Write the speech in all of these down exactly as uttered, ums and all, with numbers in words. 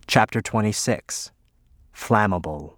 Chapter twenty-six, Flammable.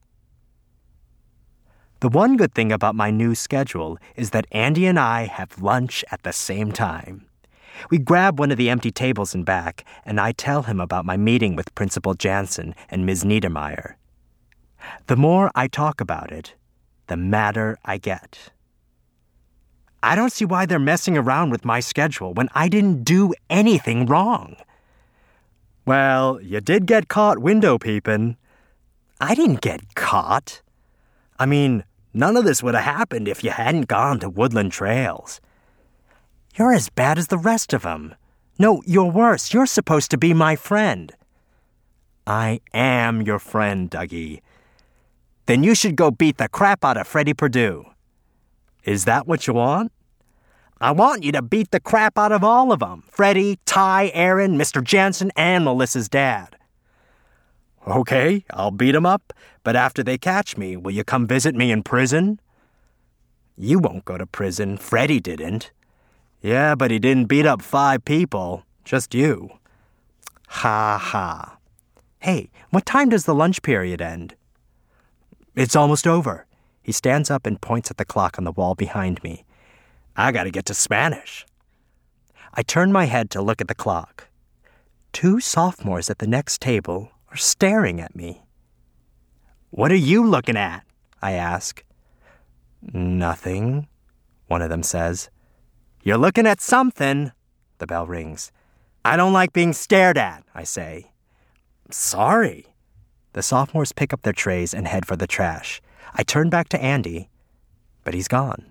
The one good thing about my new schedule is that Andy and I have lunch at the same time. We grab one of the empty tables in back, and I tell him about my meeting with Principal Jansen and Miz Niedermeyer. The more I talk about it, the madder I get. I don't see why they're messing around with my schedule when I didn't do anything wrong. Well, you did get caught window peeping. I didn't get caught. I mean, none of this would have happened if you hadn't gone to Woodland Trails. You're as bad as the rest of them. No, you're worse. You're supposed to be my friend. I am your friend, Dougie. Then you should go beat the crap out of Freddie Perdue. Is that what you want? I want you to beat the crap out of all of them. Freddie, Ty, Aaron, Mister Jansen, and Melissa's dad. Okay, I'll beat them up, but after they catch me, will you come visit me in prison? You won't go to prison. Freddie didn't. Yeah, but he didn't beat up five people. Just you. Ha ha. Hey, what time does the lunch period end? It's almost over. He stands up and points at the clock on the wall behind me. I gotta get to Spanish. I turn my head to look at the clock. Two sophomores at the next table are staring at me. What are you looking at? I ask. Nothing, one of them says. You're looking at something. The bell rings. I don't like being stared at, I say. Sorry. The sophomores pick up their trays and head for the trash. I turn back to Andy, but he's gone.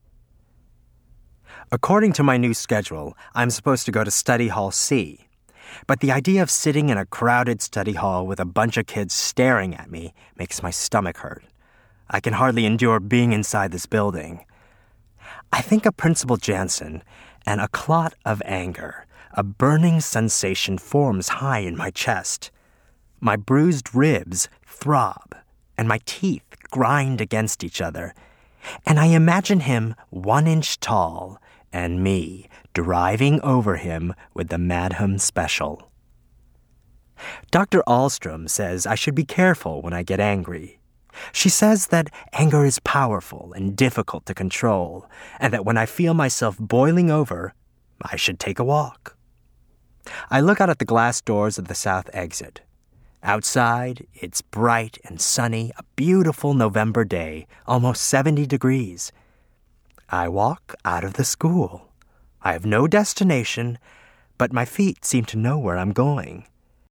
According to my new schedule, I'm supposed to go to Study Hall C. But the idea of sitting in a crowded study hall with a bunch of kids staring at me makes my stomach hurt. I can hardly endure being inside this building. I think of Principal Jansen, and a clot of anger, a burning sensation forms high in my chest. My bruised ribs throb, and my teeth grind against each other, and I imagine him one inch tall, and me driving over him with the Madham Special. Doctor Ahlstrom says I should be careful when I get angry. She says that anger is powerful and difficult to control, and that when I feel myself boiling over, I should take a walk. I look out at the glass doors of the south exit. Outside, it's bright and sunny, a beautiful November day, almost seventy degrees. I walk out of the school. I have no destination, but my feet seem to know where I'm going.